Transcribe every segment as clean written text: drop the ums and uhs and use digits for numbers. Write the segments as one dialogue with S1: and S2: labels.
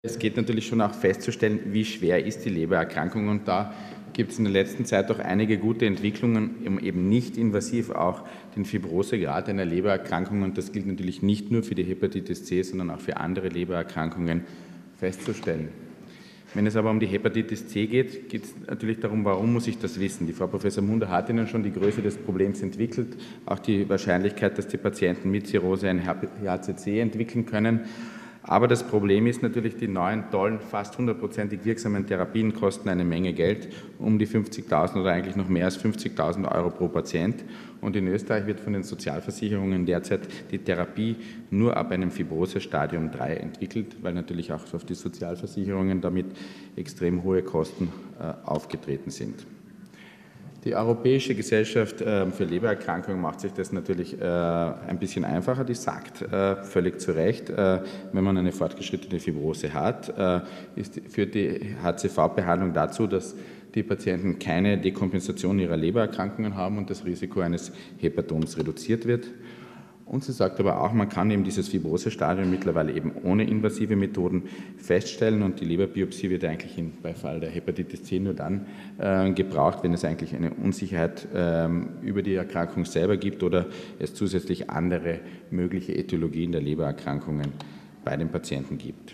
S1: Es geht natürlich schon auch festzustellen, wie schwer ist die Lebererkrankung, und da gibt es in der letzten Zeit auch einige gute Entwicklungen, um eben nicht invasiv auch den Fibrosegrad einer Lebererkrankung, und das gilt natürlich nicht nur für die Hepatitis C, sondern auch für andere Lebererkrankungen, festzustellen. Wenn es aber um die Hepatitis C geht, geht es natürlich darum, warum muss ich das wissen? Die Frau Professor Munder hat Ihnen schon die Größe des Problems entwickelt, auch die Wahrscheinlichkeit, dass die Patienten mit Zirrhose ein HCC entwickeln können. Aber das Problem ist natürlich, die neuen, tollen, fast 100%ig wirksamen Therapien kosten eine Menge Geld, um die 50.000 oder eigentlich noch mehr als 50.000 € pro Patient. Und in Österreich wird von den Sozialversicherungen derzeit die Therapie nur ab einem Fibrose-Stadium 3 entwickelt, weil natürlich auch auf die Sozialversicherungen damit extrem hohe Kosten aufgetreten sind. Die Europäische Gesellschaft für Lebererkrankungen macht sich das natürlich ein bisschen einfacher. Die sagt völlig zu Recht, wenn man eine fortgeschrittene Fibrose hat, führt die HCV-Behandlung dazu, dass die Patienten keine Dekompensation ihrer Lebererkrankungen haben und das Risiko eines Hepatoms reduziert wird. Und sie sagt aber auch, man kann eben dieses Fibrosestadium mittlerweile eben ohne invasive Methoden feststellen, und die Leberbiopsie wird eigentlich bei Fall der Hepatitis C nur dann gebraucht, wenn es eigentlich eine Unsicherheit über die Erkrankung selber gibt oder es zusätzlich andere mögliche Äthiologien der Lebererkrankungen bei den Patienten gibt.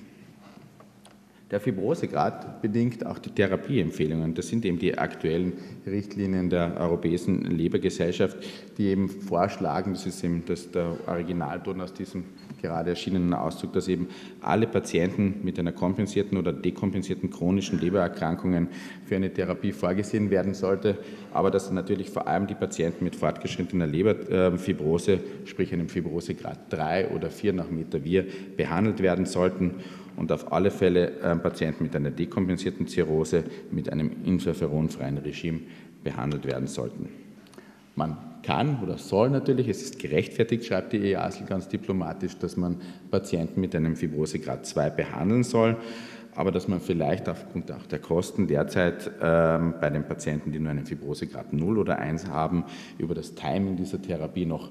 S1: Der Fibrosegrad bedingt auch die Therapieempfehlungen. Das sind eben die aktuellen Richtlinien der Europäischen Lebergesellschaft, die eben vorschlagen, das ist eben der Originalton aus diesem gerade erschienenen Auszug, dass eben alle Patienten mit einer kompensierten oder dekompensierten chronischen Lebererkrankungen für eine Therapie vorgesehen werden sollte, aber dass natürlich vor allem die Patienten mit fortgeschrittener Leberfibrose, sprich einem Fibrosegrad 3 oder 4 nach Metavir, behandelt werden sollten. Und auf alle Fälle Patienten mit einer dekompensierten Zirrhose mit einem interferonfreien Regime behandelt werden sollten. Man kann oder soll natürlich, es ist gerechtfertigt, schreibt die EASL ganz diplomatisch, dass man Patienten mit einem Fibrosegrad 2 behandeln soll, aber dass man vielleicht aufgrund auch der Kosten derzeit bei den Patienten, die nur einen Fibrosegrad 0 oder 1 haben, über das Timing dieser Therapie noch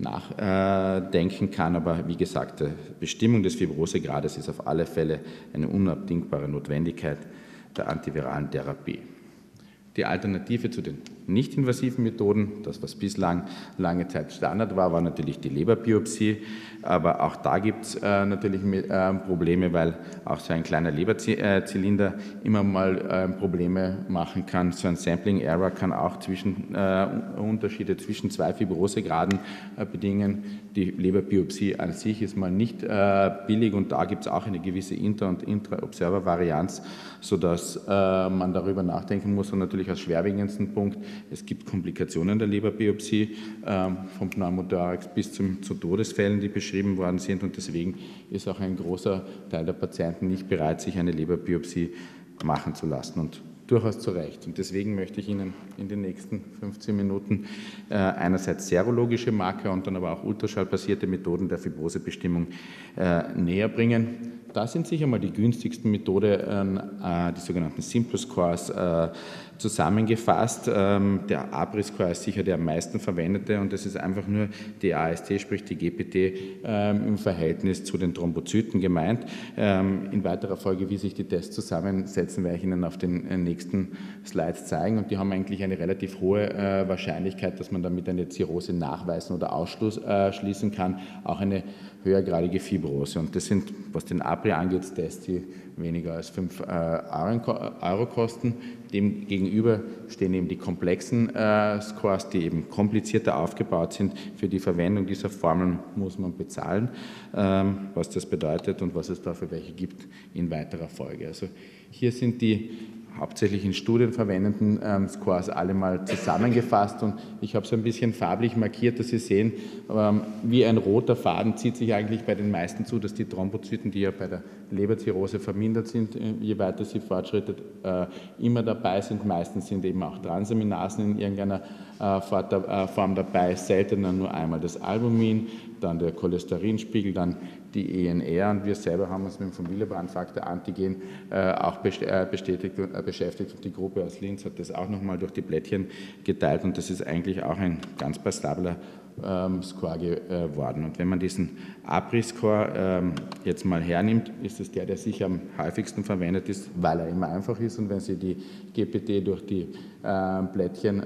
S1: nachdenken kann. Aber wie gesagt, die Bestimmung des Fibrosegrades ist auf alle Fälle eine unabdingbare Notwendigkeit der antiviralen Therapie. Die Alternative zu den nicht-invasiven Methoden, das was bislang lange Zeit Standard war, war natürlich die Leberbiopsie. Aber auch da gibt es natürlich Probleme, weil auch so ein kleiner Leberzylinder immer mal Probleme machen kann. So ein Sampling Error kann auch Unterschiede zwischen zwei Fibrosegraden bedingen. Die Leberbiopsie an sich ist mal nicht billig, und da gibt es auch eine gewisse Inter- und Intra-Observer-Varianz, sodass man darüber nachdenken muss. Und natürlich als schwerwiegendsten Punkt, es gibt Komplikationen der Leberbiopsie, vom Pneumothorax bis zu Todesfällen, die beschrieben worden sind, und deswegen ist auch ein großer Teil der Patienten nicht bereit, sich eine Leberbiopsie machen zu lassen, und durchaus zu Recht. Und deswegen möchte ich Ihnen in den nächsten 15 Minuten einerseits serologische Marker und dann aber auch ultraschallbasierte Methoden der Fibrosebestimmung näher bringen. Da sind sicher mal die günstigsten Methode, die sogenannten Simple Scores, zusammengefasst. Der APRI-Score ist sicher der am meisten verwendete, und das ist einfach nur die AST, sprich die GPT, im Verhältnis zu den Thrombozyten gemeint. In weiterer Folge, wie sich die Tests zusammensetzen, werde ich Ihnen auf den nächsten Slides zeigen, und die haben eigentlich eine relativ hohe Wahrscheinlichkeit, dass man damit eine Zirrhose nachweisen oder ausschließen kann, auch eine höhergradige Fibrose. Und das sind, was den APRI angeht, Tests, die weniger als 5 Euro kosten. Dem gegenüber stehen eben die komplexen Scores, die eben komplizierter aufgebaut sind. Für die Verwendung dieser Formeln muss man bezahlen, was das bedeutet und was es da für welche gibt in weiterer Folge. Also hier sind die hauptsächlich in Studien verwendeten Scores alle mal zusammengefasst, und ich habe es ein bisschen farblich markiert, dass Sie sehen, wie ein roter Faden zieht sich eigentlich bei den meisten zu, dass die Thrombozyten, die ja bei der Leberzirrhose vermindert sind, je weiter sie fortschreitet, immer dabei sind. Meistens sind eben auch Transaminasen in irgendeiner Form dabei, seltener nur einmal das Albumin, dann der Cholesterinspiegel, dann die ENR, und wir selber haben uns mit dem von Willebrand-Faktor Antigen auch beschäftigt, und die Gruppe aus Linz hat das auch nochmal durch die Blättchen geteilt, und das ist eigentlich auch ein ganz passabler Score geworden. Und wenn man diesen APRI-Score jetzt mal hernimmt, ist es der sicher am häufigsten verwendet ist, weil er immer einfach ist. Und wenn Sie die GPT durch die Plättchen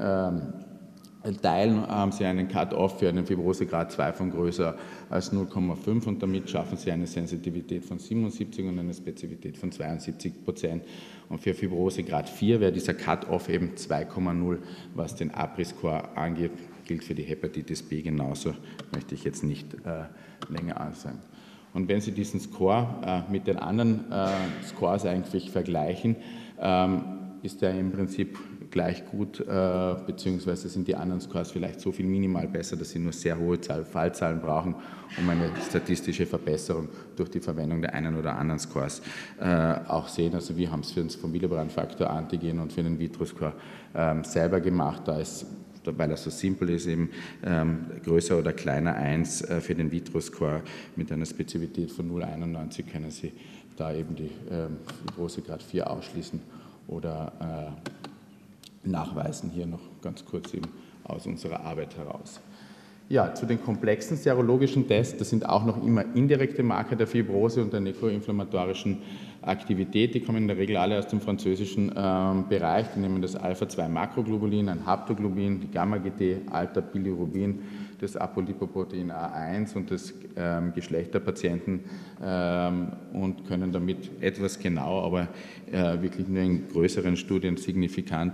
S1: teilen, haben Sie einen Cut-off für einen Fibrosegrad 2 von größer als 0,5 und damit schaffen Sie eine Sensitivität von 77 und eine Spezifität von 72%. Und für Fibrosegrad 4 wäre dieser Cut-off eben 2,0, was den APRI-Score angeht, gilt für die Hepatitis B genauso, möchte ich jetzt nicht länger ansagen. Und wenn Sie diesen Score mit den anderen Scores eigentlich vergleichen, ist er im Prinzip gleich gut, beziehungsweise sind die anderen Scores vielleicht so viel minimal besser, dass sie nur sehr hohe Fallzahlen brauchen, um eine statistische Verbesserung durch die Verwendung der einen oder anderen Scores auch sehen. Also wir haben es für den von Willebrand-Faktor Antigen und für den Vitro-Score selber gemacht, weil er so simpel ist, eben größer oder kleiner 1 für den Vitro-Score mit einer Spezifität von 0,91 können Sie da eben die Fibrosegrad 4 ausschließen oder nachweisen, hier noch ganz kurz eben aus unserer Arbeit heraus. Ja, zu den komplexen serologischen Tests, das sind auch noch immer indirekte Marker der Fibrose und der nekroinflammatorischen Aktivität, die kommen in der Regel alle aus dem französischen Bereich, die nehmen das Alpha-2-Makroglobulin, ein Haptoglobin, die Gamma-GT, Alpha-Bilirubin, das Apolipoprotein A1 und das Geschlecht der Patienten und können damit etwas genau, aber wirklich nur in größeren Studien signifikant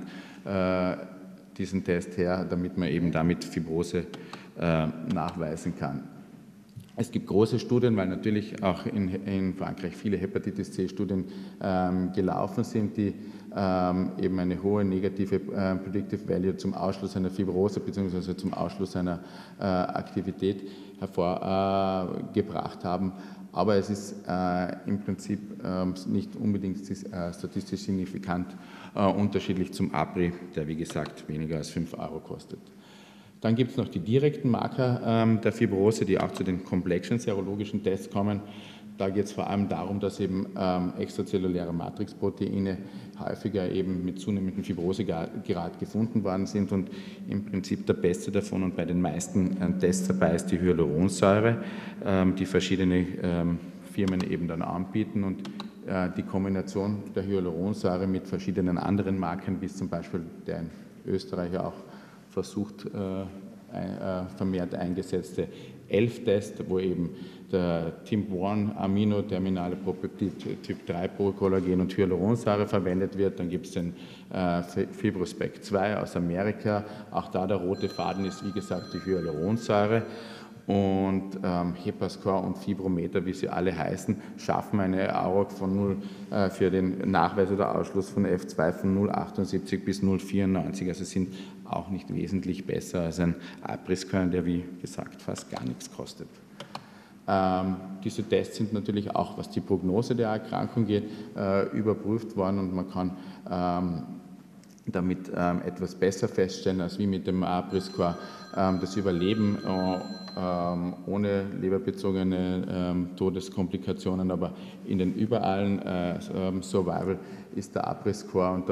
S1: diesen Test her, damit man eben damit Fibrose nachweisen kann. Es gibt große Studien, weil natürlich auch in Frankreich viele Hepatitis-C-Studien gelaufen sind, die eben eine hohe negative Predictive Value zum Ausschluss einer Fibrose bzw. zum Ausschluss einer Aktivität hervorgebracht haben. Aber es ist im Prinzip nicht unbedingt statistisch signifikant unterschiedlich zum APRI, der wie gesagt weniger als 5 € kostet. Dann gibt es noch die direkten Marker der Fibrose, die auch zu den komplexen serologischen Tests kommen. Da geht es vor allem darum, dass eben extrazelluläre Matrixproteine häufiger eben mit zunehmendem Fibrosegrad gefunden worden sind und im Prinzip der beste davon und bei den meisten Tests dabei ist die Hyaluronsäure, die verschiedene Firmen eben dann anbieten und die Kombination der Hyaluronsäure mit verschiedenen anderen Markern, wie zum Beispiel der in Österreich auch versucht vermehrt eingesetzte ELF-Test, wo eben der TIMP-1-Amino-Terminale Propeptid Typ 3 Procollagen und Hyaluronsäure verwendet wird. Dann gibt es den Fibrospec 2 aus Amerika. Auch da der rote Faden ist, wie gesagt, die Hyaluronsäure. Und Hepascore und Fibrometer, wie sie alle heißen, schaffen eine AUROC von 0 für den Nachweis oder Ausschluss von F2 von 0,78 bis 0,94. Also sind auch nicht wesentlich besser als ein APRI-Score, der wie gesagt fast gar nichts kostet. Diese Tests sind natürlich auch, was die Prognose der Erkrankung geht, überprüft worden und man kann damit etwas besser feststellen als wie mit dem APRI-Score das Überleben ohne leberbezogene Todeskomplikationen, aber in den überallen Survival ist der APRI-Score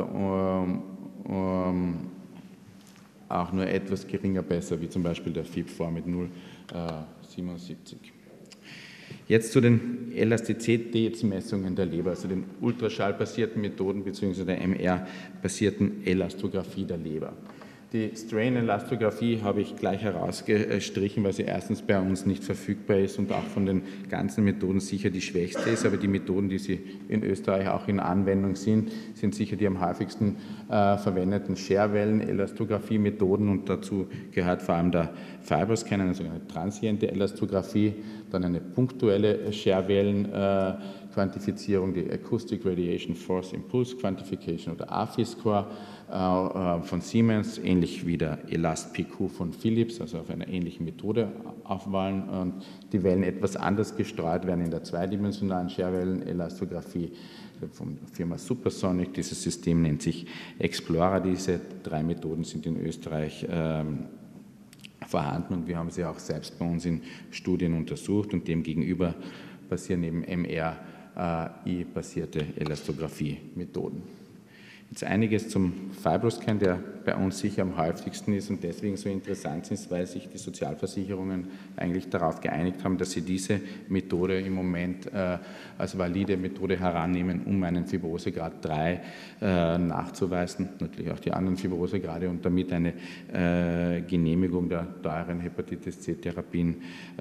S1: auch nur etwas geringer besser, wie zum Beispiel der FIB-4 mit 0,77. Jetzt zu den Elastizitätsmessungen der Leber, also den ultraschallbasierten Methoden bzw. der MR-basierten Elastographie der Leber. Die Strain-Elastographie habe ich gleich herausgestrichen, weil sie erstens bei uns nicht verfügbar ist und auch von den ganzen Methoden sicher die schwächste ist. Aber die Methoden, die sie in Österreich auch in Anwendung sind sicher die am häufigsten verwendeten Scherwellen-Elastographie-Methoden und dazu gehört vor allem der Fibroscan, also eine transiente Elastographie, dann eine punktuelle Scherwellen-Quantifizierung, die Acoustic Radiation Force Impulse Quantification oder AFI-Score von Siemens, ähnlich wie der ELAST-PQ von Philips, also auf einer ähnlichen Methode aufwahlen und die Wellen etwas anders gestreut werden in der zweidimensionalen Scherwellen-Elastographie von der Firma Supersonic. Dieses System nennt sich Explorer. Diese 3 Methoden sind in Österreich vorhanden und wir haben sie auch selbst bei uns in Studien untersucht und demgegenüber passieren eben MRI-basierte Elastographie-Methoden. Jetzt einiges zum Fibroscan, der bei uns sicher am häufigsten ist und deswegen so interessant ist, weil sich die Sozialversicherungen eigentlich darauf geeinigt haben, dass sie diese Methode im Moment als valide Methode herannehmen, um einen Fibrosegrad 3 nachzuweisen, natürlich auch die anderen Fibrosegrade und damit eine Genehmigung der teuren Hepatitis C-Therapien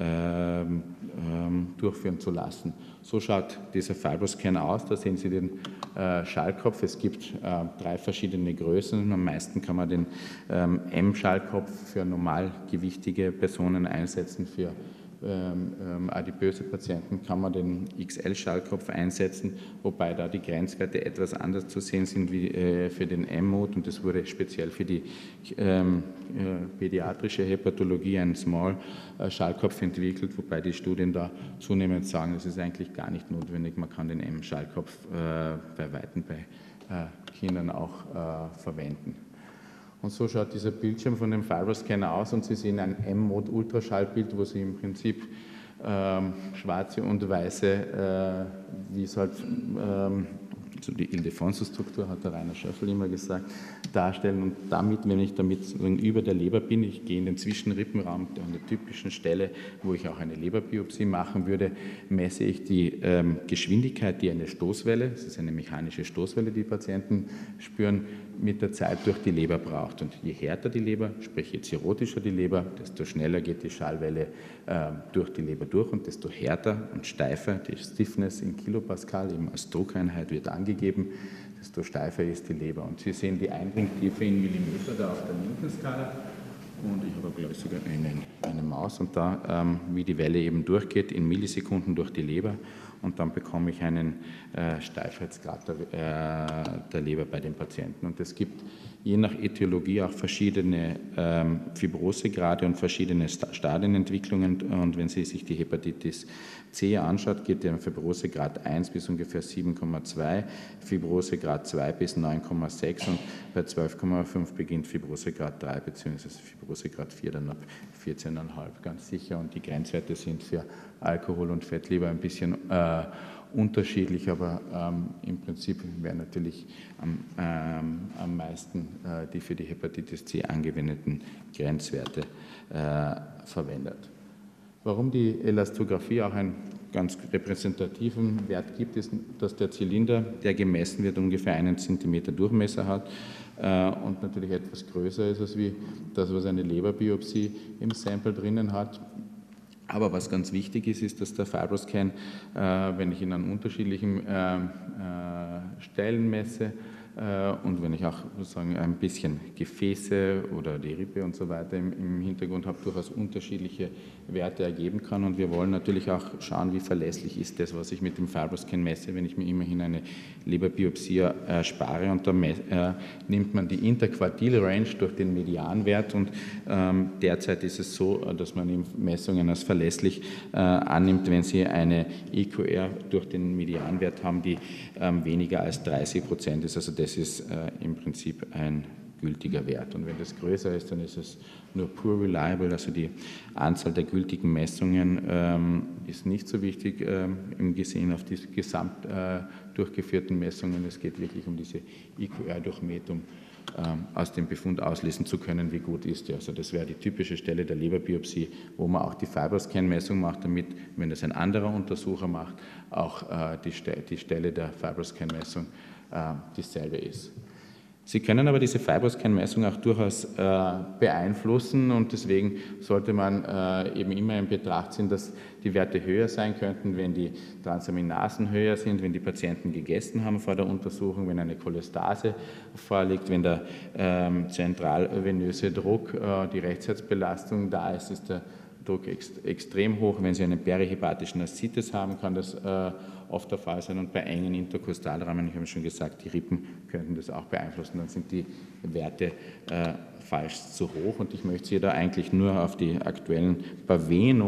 S1: durchführen zu lassen. So schaut dieser Fibroscan aus. Da sehen Sie den Schallkopf. Es gibt 3 verschiedene Größen. Am meisten kann man den M-Schallkopf für normalgewichtige Personen einsetzen. Für adipöse Patienten kann man den XL-Schallkopf einsetzen, wobei da die Grenzwerte etwas anders zu sehen sind wie für den M-Mode und das wurde speziell für die pädiatrische Hepatologie ein Small-Schallkopf entwickelt, wobei die Studien da zunehmend sagen, das ist eigentlich gar nicht notwendig, man kann den M-Schallkopf bei Weitem bei Kindern auch verwenden. Und so schaut dieser Bildschirm von dem Fibroscanner aus und Sie sehen ein M-Mode-Ultraschallbild, wo Sie im Prinzip schwarze und weiße, wie es halt so die Ildefonso-Struktur, hat der Rainer Schöffel immer gesagt, darstellen. Und damit, wenn ich damit über der Leber bin, ich gehe in den Zwischenrippenraum an der typischen Stelle, wo ich auch eine Leberbiopsie machen würde, messe ich die Geschwindigkeit, die eine Stoßwelle, das ist eine mechanische Stoßwelle, die Patienten spüren, mit der Zeit durch die Leber braucht. Und je härter die Leber, sprich je cirrhotischer die Leber, desto schneller geht die Schallwelle durch die Leber durch und desto härter und steifer, die Stiffness in Kilopascal, eben als Druckeinheit wird angegeben, desto steifer ist die Leber. Und Sie sehen die Eindringtiefe in Millimeter da auf der linken Skala. Und ich habe, glaube ich, sogar eine Maus und da, wie die Welle eben durchgeht, in Millisekunden durch die Leber. Und dann bekomme ich einen Steifheitsgrad der Leber bei den Patienten. Und es gibt je nach Ätiologie auch verschiedene Fibrosegrade und verschiedene Stadienentwicklungen. Und wenn Sie sich die Hepatitis C anschaut, geht der Fibrosegrad 1 bis ungefähr 7,2, Fibrosegrad 2 bis 9,6 und bei 12,5 beginnt Fibrosegrad 3 bzw. Fibrosegrad 4 dann ab 14,5 ganz sicher. Und die Grenzwerte sind für Alkohol und Fettleber ein bisschen unterschiedlich, aber im Prinzip werden natürlich am meisten die für die Hepatitis C angewendeten Grenzwerte verwendet. Warum die Elastographie auch einen ganz repräsentativen Wert gibt, ist, dass der Zylinder, der gemessen wird, ungefähr 1 cm Durchmesser hat und natürlich etwas größer ist als wie das, was eine Leberbiopsie im Sample drinnen hat. Aber was ganz wichtig ist, ist, dass der Fibroscan, wenn ich ihn an unterschiedlichen Stellen messe und wenn ich auch sozusagen ein bisschen Gefäße oder die Rippe und so weiter im Hintergrund habe, durchaus unterschiedliche Werte ergeben kann. Und wir wollen natürlich auch schauen, wie verlässlich ist das, was ich mit dem Fibroscan messe, wenn ich mir immerhin eine Leberbiopsie spare. Und da nimmt man die Interquartil-Range durch den Medianwert und derzeit ist es so, dass man Messungen als verlässlich annimmt, wenn Sie eine IQR durch den Medianwert haben, die weniger als 30% ist. Also das ist im Prinzip ein gültiger Wert. Und wenn das größer ist, dann ist es nur poor reliable, also die Anzahl der gültigen Messungen ist nicht so wichtig im Gesehen auf die gesamt durchgeführten Messungen. Es geht wirklich um diese IQR-Durchmetung aus dem Befund auslesen zu können, wie gut ist der. Also das wäre die typische Stelle der Leberbiopsie, wo man auch die Fibroscan-Messung macht, damit, wenn das ein anderer Untersucher macht, auch die Stelle der Fibroscan-Messung dieselbe ist. Sie können aber diese Fibroscan-Messung auch durchaus beeinflussen und deswegen sollte man eben immer in Betracht ziehen, dass die Werte höher sein könnten, wenn die Transaminasen höher sind, wenn die Patienten gegessen haben vor der Untersuchung, wenn eine Cholestase vorliegt, wenn der zentralvenöse Druck, die Rechtsherzbelastung da ist, ist der Druck extrem hoch. Wenn Sie einen perihepatischen Aszites haben, kann das oft der Fall sein und bei engen Interkostalrahmen, ich habe schon gesagt, die Rippen könnten das auch beeinflussen, dann sind die Werte falsch zu hoch und ich möchte Sie da eigentlich nur auf die aktuellen Baveno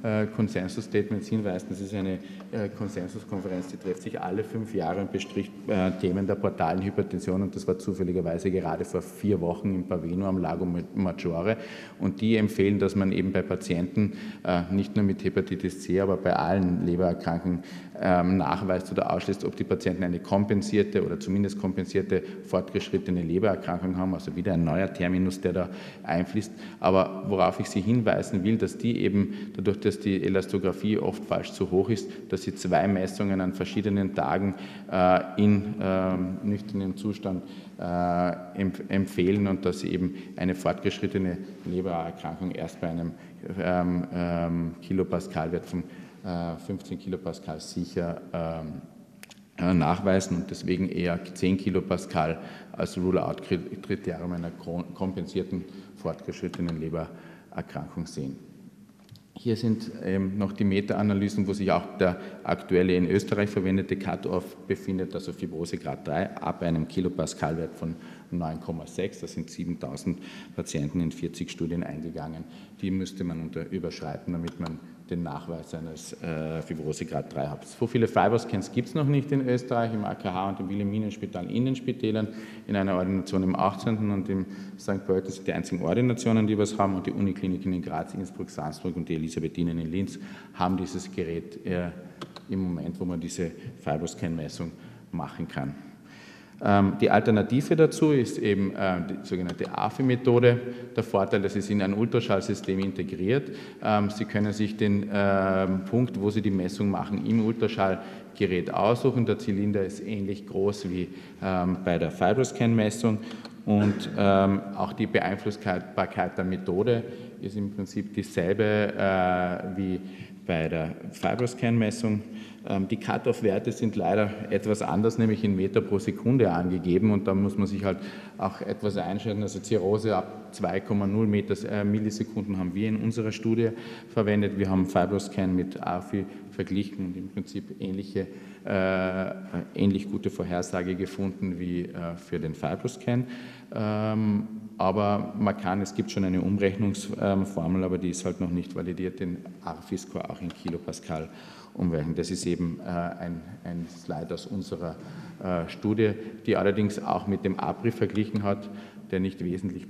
S1: Konsensus-Statements hinweisen. Das ist eine Konsensuskonferenz, die trifft sich alle 5 Jahre und bespricht Themen der portalen Hypertension, und das war zufälligerweise gerade vor 4 Wochen in Paveno am Lago Maggiore, und die empfehlen, dass man eben bei Patienten nicht nur mit Hepatitis C, aber bei allen Lebererkrankungen nachweist oder ausschließt, ob die Patienten eine kompensierte oder zumindest kompensierte fortgeschrittene Lebererkrankung haben, also wieder ein neuer Terminus, der da einfließt. Aber worauf ich Sie hinweisen will, dass die eben dadurch, dass die Elastographie oft falsch zu hoch ist, dass sie 2 Messungen an verschiedenen Tagen in nüchternem Zustand empfehlen, und dass sie eben eine fortgeschrittene Lebererkrankung erst bei einem Kilopascal-Wert von 15 Kilopascal sicher nachweisen und deswegen eher 10 Kilopascal als Rule-out-Kriterium einer kompensierten fortgeschrittenen Lebererkrankung sehen. Hier sind noch die Meta-Analysen, wo sich auch der aktuelle in Österreich verwendete Cut-off befindet, also Fibrosegrad 3 ab einem Kilopascal-Wert von 9,6. Da sind 7.000 Patienten in 40 Studien eingegangen. Die müsste man überschreiten, damit man den Nachweis eines Fibrosegrad 3 hat. So viele Fibroscans gibt es noch nicht in Österreich, im AKH und im Wilhelminenspital in den Spitälern, in einer Ordination im 18. und im St. Pölten sind die einzigen Ordinationen, die was haben, und die Unikliniken in Graz, Innsbruck, Salzburg und die Elisabethinen in Linz haben dieses Gerät im Moment, wo man diese Fibroscan-Messung machen kann. Die Alternative dazu ist eben die sogenannte AFI-Methode. Der Vorteil, das ist in ein Ultraschallsystem integriert. Sie können sich den Punkt, wo Sie die Messung machen, im Ultraschallgerät aussuchen. Der Zylinder ist ähnlich groß wie bei der Fibroscan-Messung, und auch die Beeinflussbarkeit der Methode ist im Prinzip dieselbe wie bei der Fibroscan-Messung. Die Cut-off-Werte sind leider etwas anders, nämlich in Meter pro Sekunde angegeben, und da muss man sich halt auch etwas einschalten. Also Zirrhose ab 2,0 Millisekunden haben wir in unserer Studie verwendet. Wir haben Fibroscan mit AFI verglichen und im Prinzip ähnlich gute Vorhersage gefunden wie für den Fibroscan. Aber es gibt schon eine Umrechnungsformel, aber die ist halt noch nicht validiert, den AFI-Score auch in Kilopascal umrechnen. Das ist eben ein Slide aus unserer Studie, die allerdings auch mit dem APRI verglichen hat, der nicht wesentlich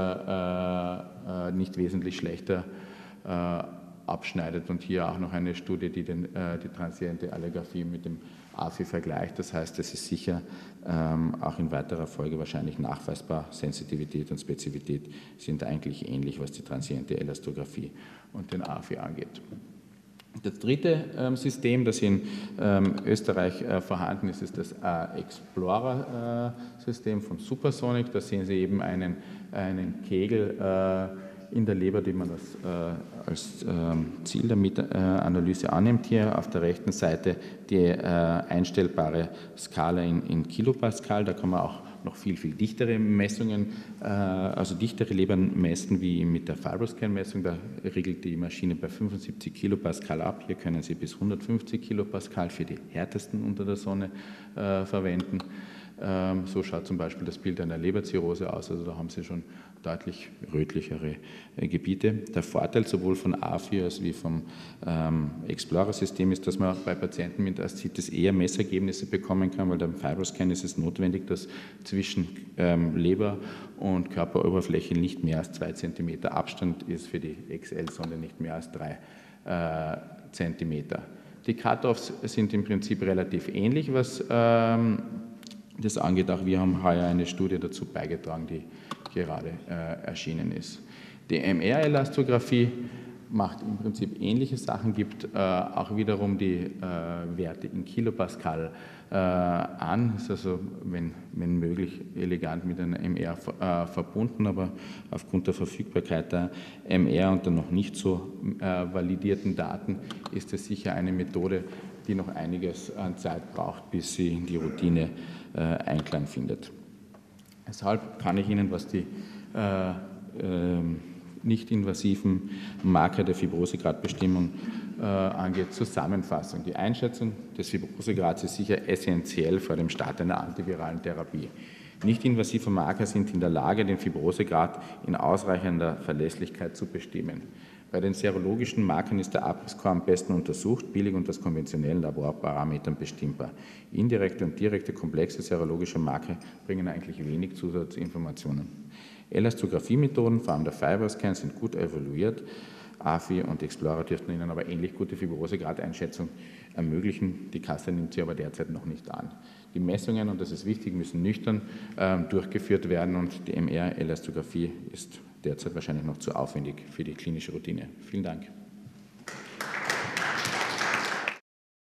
S1: besser, nicht wesentlich schlechter abschneidet, und hier auch noch eine Studie, die die transiente Allographie mit dem AFI vergleicht. Das heißt, es ist sicher auch in weiterer Folge wahrscheinlich nachweisbar. Sensitivität und Spezifität sind eigentlich ähnlich, was die transiente Elastographie und den AFI angeht. Das dritte System, das in Österreich vorhanden ist, ist das Explorer-System von Supersonic. Da sehen Sie eben einen Kegel in der Leber, die man als Ziel der Meta-Analyse annimmt. Hier auf der rechten Seite die einstellbare Skala in Kilopascal. Da kann man auch noch viel dichtere Messungen, also dichtere Lebern messen wie mit der Fibroscan-Messung. Da regelt die Maschine bei 75 Kilopascal ab. Hier können Sie bis 150 Kilopascal für die härtesten unter der Sonne verwenden. So schaut zum Beispiel das Bild einer Leberzirrhose aus, also da haben Sie schon deutlich rötlichere Gebiete. Der Vorteil sowohl von AFI als wie vom Explorer-System ist, dass man bei Patienten mit Aszites eher Messergebnisse bekommen kann, weil beim Fibroscan ist es notwendig, dass zwischen Leber und Körperoberfläche nicht mehr als 2 cm Abstand ist, für die XL-Sonde nicht mehr als 3 cm. Die Cut-offs sind im Prinzip relativ ähnlich, was das angeht. Auch wir haben heuer eine Studie dazu beigetragen, die gerade erschienen ist. Die MR-Elastographie macht im Prinzip ähnliche Sachen, gibt auch wiederum die Werte in Kilopascal an, ist also, wenn möglich, elegant mit einer MR verbunden, aber aufgrund der Verfügbarkeit der MR und der noch nicht so validierten Daten ist es sicher eine Methode, die noch einiges an Zeit braucht, bis sie in die Routine Einklang findet. Deshalb kann ich Ihnen, was die nicht-invasiven Marker der Fibrosegradbestimmung angeht, zusammenfassen. Die Einschätzung des Fibrosegrads ist sicher essentiell vor dem Start einer antiviralen Therapie. Nicht-invasive Marker sind in der Lage, den Fibrosegrad in ausreichender Verlässlichkeit zu bestimmen. Bei den serologischen Markern ist der APRIS-Score am besten untersucht, billig und aus konventionellen Laborparametern bestimmbar. Indirekte und direkte komplexe serologische Marker bringen eigentlich wenig Zusatzinformationen. Elastographie-Methoden, vor allem der Fibroscan, sind gut evaluiert. AFI und Explorer dürften Ihnen aber ähnlich gute Fibrosegradeinschätzung ermöglichen. Die Kasse nimmt sie aber derzeit noch nicht an. Die Messungen, und das ist wichtig, müssen nüchtern durchgeführt werden und die MR-Elastographie ist derzeit wahrscheinlich noch zu aufwendig für die klinische Routine. Vielen Dank.